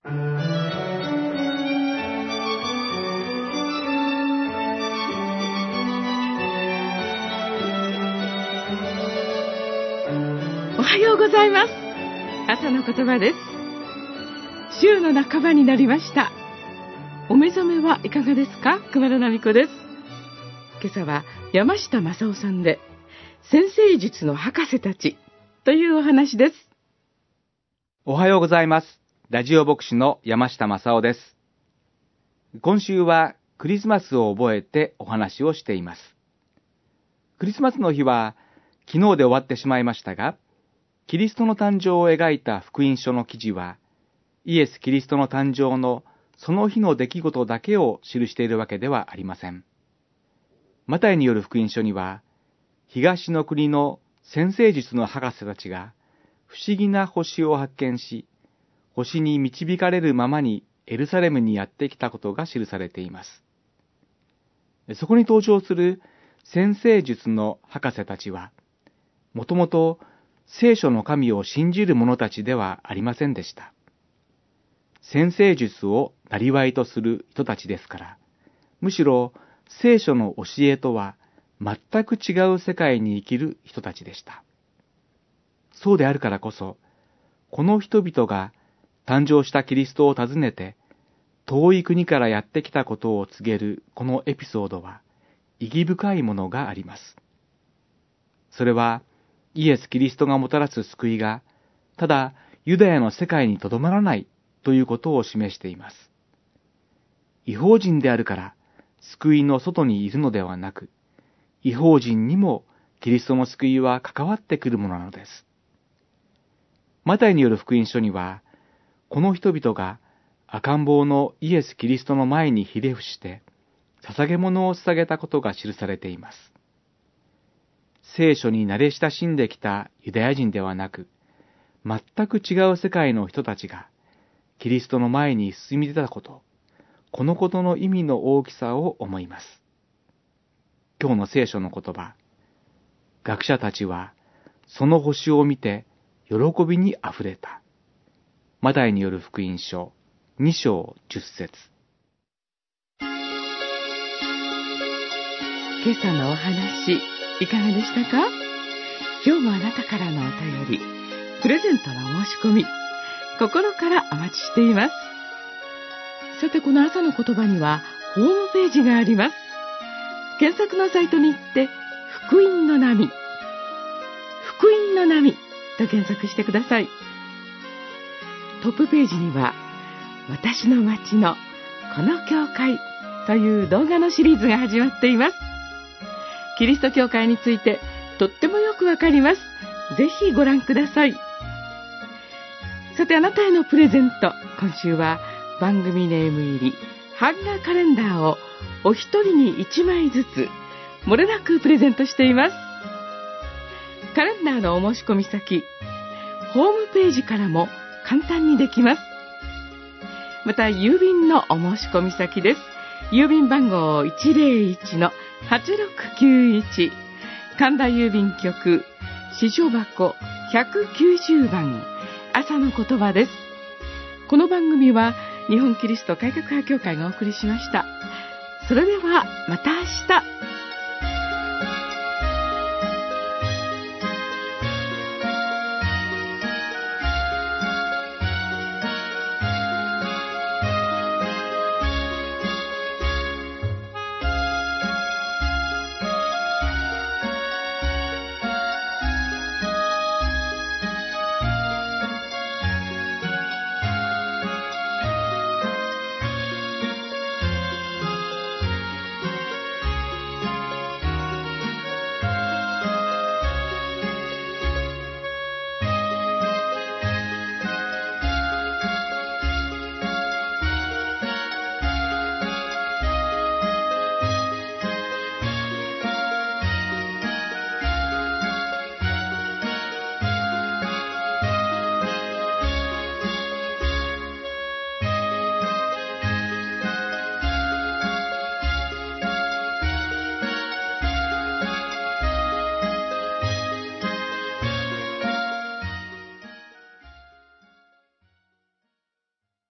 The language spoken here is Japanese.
おはようございます。朝の言葉です。週の半ばになりました。お目覚めはいかがですか？熊田奈美子です。今朝は山下正夫さんで、占星術の博士たちというお話です。 おはようございます。ラジオ牧師の山下正夫です。今週はクリスマスを覚えてお話をしています。クリスマスの日は昨日で終わってしまいましたが、キリストの誕生を描いた福音書の記事は、イエス・キリストの誕生のその日の出来事だけを記しているわけではありません。マタイによる福音書には、東の国の占星術の博士たちが不思議な星を発見し、星に導かれるままにエルサレムにやってきたことが記されています。そこに登場する占星術の博士たちは、もともと聖書の神を信じる者たちではありませんでした。占星術を生とする人たちですから、むしろ聖書の教えとは全く違う世界に生きる人たちでした。そうであるからこそ、この人々が誕生したキリストを訪ねて、遠い国からやってきたことを告げるこのエピソードは、意義深いものがあります。それは、イエス・キリストがもたらす救いが、ただユダヤの世界にとどまらないということを示しています。異邦人であるから、救いの外にいるのではなく、異邦人にもキリストの救いは関わってくるものなのです。マタイによる福音書には、この人々が赤ん坊のイエス・キリストの前にひれ伏して、捧げ物を捧げたことが記されています。聖書に慣れ親しんできたユダヤ人ではなく、全く違う世界の人たちが、キリストの前に進み出たこと、このことの意味の大きさを思います。今日の聖書の言葉、学者たちは、その星を見て、喜びにあふれた。マタイによる福音書、2章10節。 今朝のお話、いかがでしたか？今日もあなたからのお便り、プレゼントのお申し込み、心からお待ちしています。さて、この朝の言葉にはホームページがあります。検索のサイトに行って、福音の波、福音の波と検索してください。トップページには、私の町のこの教会という動画のシリーズが始まっています。キリスト教会についてとってもよくわかります。ぜひご覧ください。さて、あなたへのプレゼント、今週は番組ネーム入りハンガーカレンダーをお一人に1枚ずつ漏れなくプレゼントしています。カレンダーのお申し込み先、ホームページからも簡単にできます。また、郵便のお申し込み先です。郵便番号 101-8691 神田郵便局支所箱190番、朝の言葉です。この番組は日本キリスト改革派協会がお送りしました。それではまた明日。